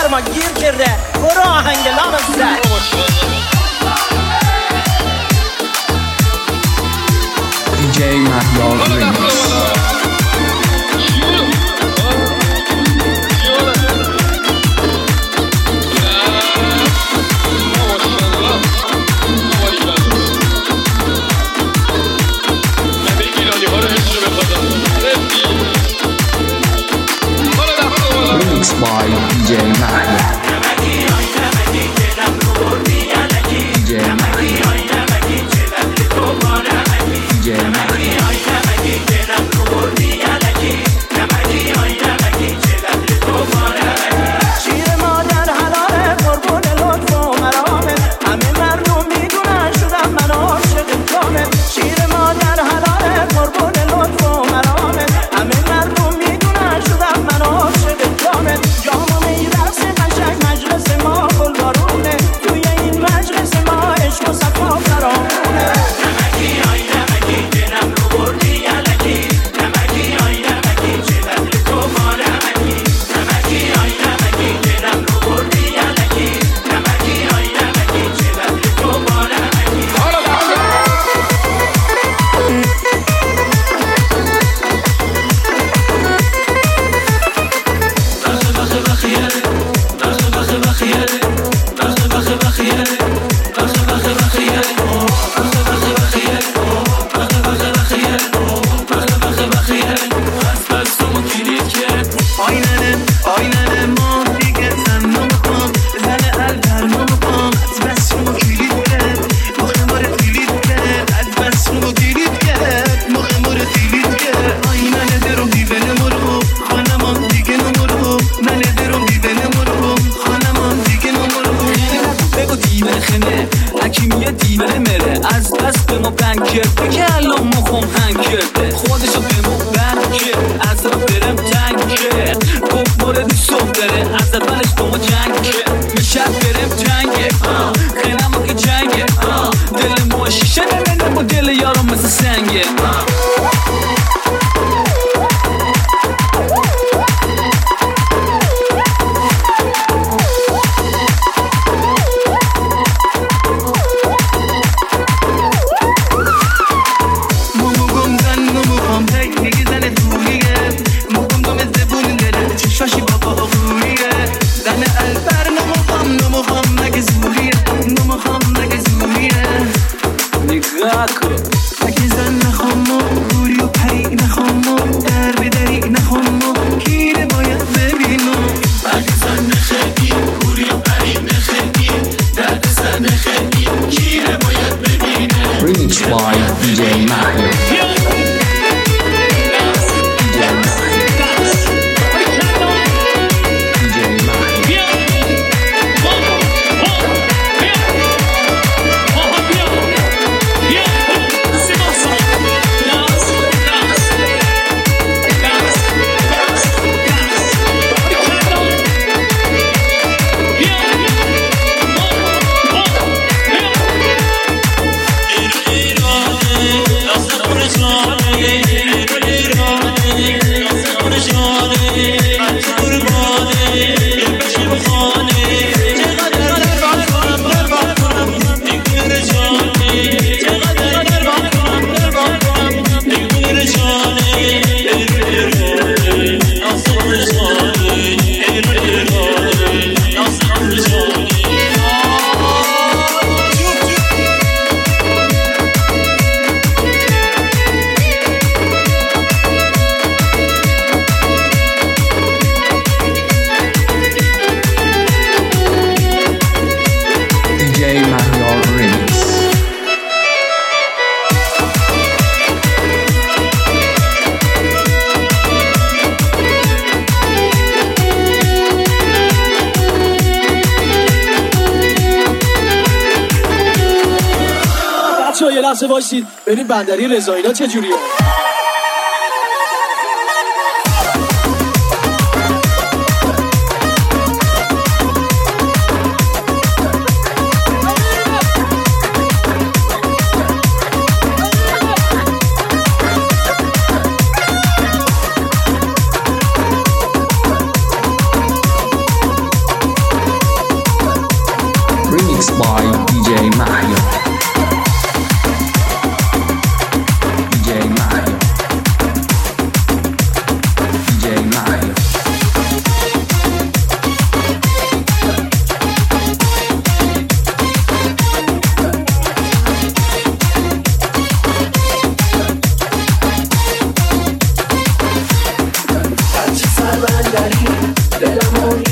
ما گیر کرده برو آهنگ لام زد DJ مهیار ریمیکس Remix by DJ Mahia. DJ Mahia. DJ Mahia. شیر مادر حلاله قربون لطف و مرامه همه مردم میدونن شدم من عاشق کامه شیر مادر حلاله قربون لطف و مرامه همه مردم میدونن شدم من عاشق کامه جامو میرقص قشنگ مجلس ما گلبارونه توی این مجلس ما عشق و صفا فرامونه نمکی آی نمکی دلم رو بردی یلکی نمکی آی نمکی چه بدل تو ما نمکی نمکی آی نمکی دلم رو بردی یلکی نمکی آی نمکی چه بدل تو ما نمکی آینه ما دیگه زن نمیخوام زن البر نمیخوام از بس رو کلید کرد مخه ما رو کلید کرد از بس رو کلید کرد مخه ما رو کلید کرد آینه درم دیوانه مرو خانمان دیگه نمرو من درم دیوانه مرو خانمان دیگه نمرو بگو دیوانه خنه اکی میاد دیوانه مره از بس به ما بند کرده که الان مخم هنگ کرده خودشو به ما بند کرد از رو برم تنگ کرد گفت موردی صبح داره از اولش با ما جنگ کرد میشه برم جنگه خیلی ما که جنگه دل ما شیشه نمینه با دل یارم مثل سنگه شاشی بابا غوریه زن البر نموخام مگه زوریه نموخام مگه زوریه نگاه کن مگه زن نخوام و غوری و پری نخوام و در به دری نخوام و کینه باید ببینم مگه زن نخیدی غوری و پری نخیدی درد زن نخیدی کینه باید ببینم Remix by DJ Mahia. یه لحظه وایسید ببینیم بندری رضایینا چجوریه.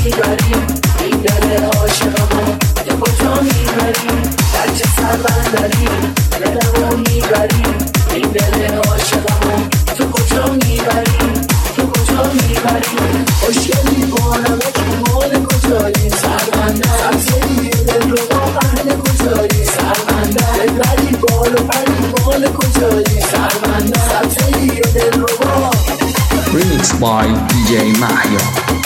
میبری این دل عاشقمو به کجا میبری در چه سربندری دلمو میبری این دل عاشقمو تو کجا میبری تو کجا میبری خوشگلی بانمکی مال کجایی سربنده سبزی دل رو با اهل کجایی سربنده ببری بال و پری مال کجایی سربنده سبزی دل رو با Remix by DJ Mahia.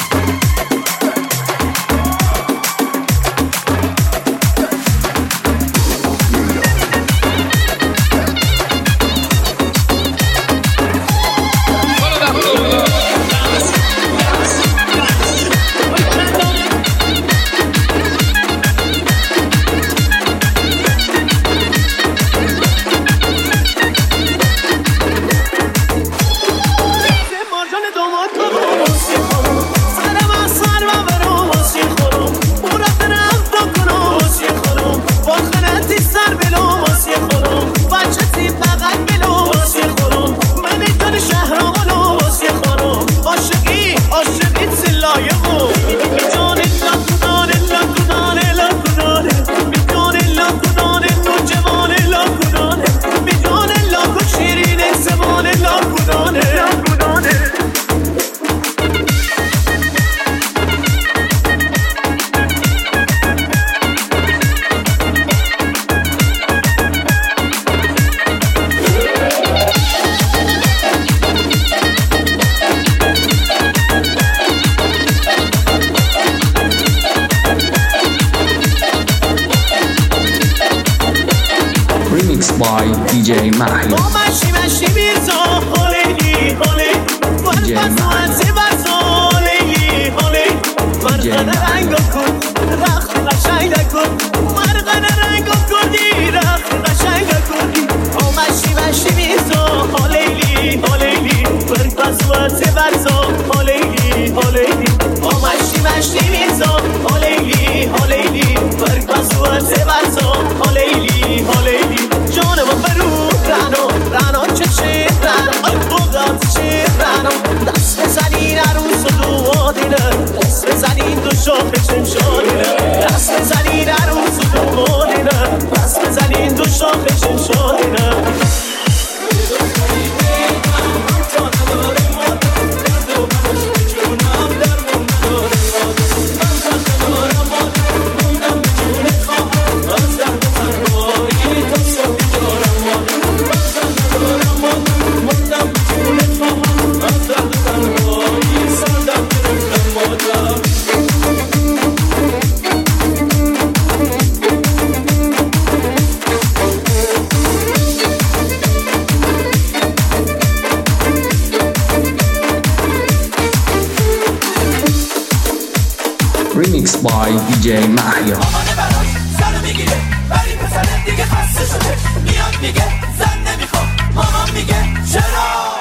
Remix by DJ Mahia. دست بزنین عروس و دومادینه دست بزنین دو شاخشون شادینه دست بزنین عروس و دومادینه دست بزنین دو شاخشون شادینه Remix by DJ Mahia. مامانه براش سر میگیره ولی پسره دیگه خسته شده میاد میگه زن نمیخوام مامان میگه چرا